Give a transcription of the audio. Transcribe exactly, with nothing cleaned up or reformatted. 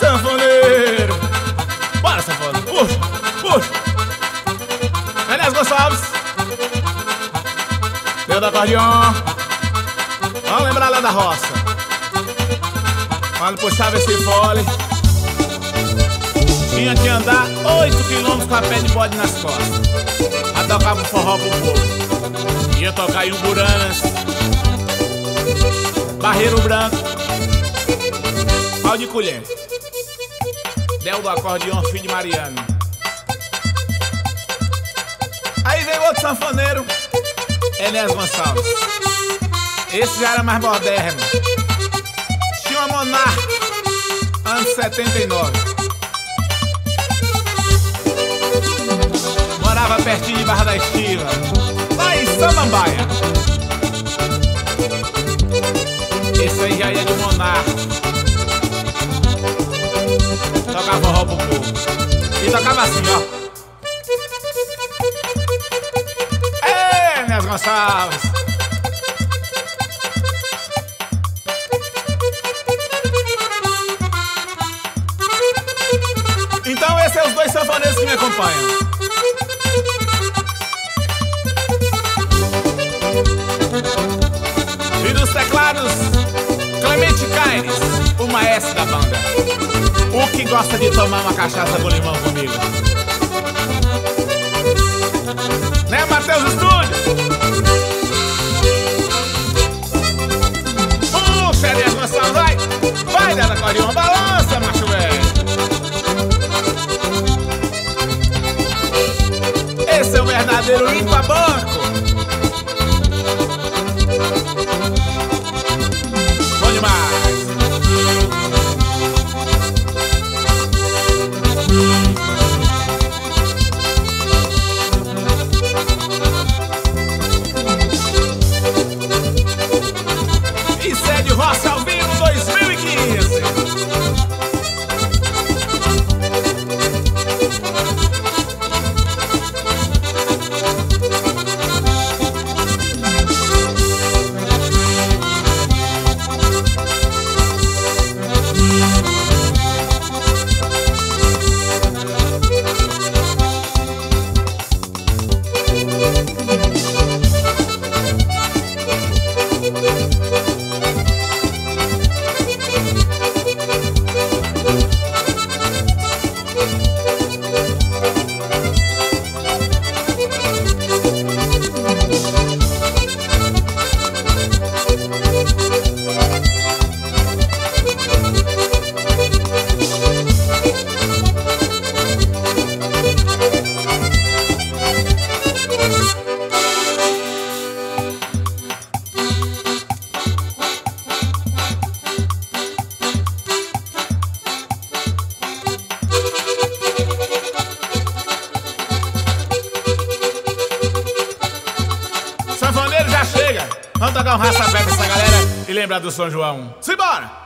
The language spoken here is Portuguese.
sanfoneiro. Bora, sanfoneiro. Puxa, puxa. Enéas Gonçalves. Deus do acordeon. Vamos lembrar lá da roça. Quando puxava esse fole, tinha que andar oito quilômetros com a pé de bode nas costas. A tocar um forró pro povo. Ia tocar em Uburanas, Barreiro Branco, Pau de Colher, Del do acordeon, filho de Mariano. Aí veio outro sanfoneiro, Enéas Gonçalves. Esse já era mais moderno. Tinha uma Monarca, anos setenta e nove. Morava pertinho de Barra da Estiva, lá em Samambaia. Esse aí já ia de Monarca. Tocava forró pro povo. E tocava assim, ó. Ei, Enéas Gonçalves. Então esses são os dois sanfoneiros que me acompanham. E dos teclados, Clemente Caires, o maestro da banda. O que gosta de tomar uma cachaça com limão comigo. Né, Matheus Estúdio? Puxa, Enéas Gonçalves, vai! Vai, Del do acordeon, balança, macho velho! Esse é o verdadeiro limpa-banco. Bom demais. E Sede Roça ao vivo dois mil e quinze. Sanfoneiro já chega. Vamos tocar um raça-pé pra essa galera e lembrar do São João. Simbora!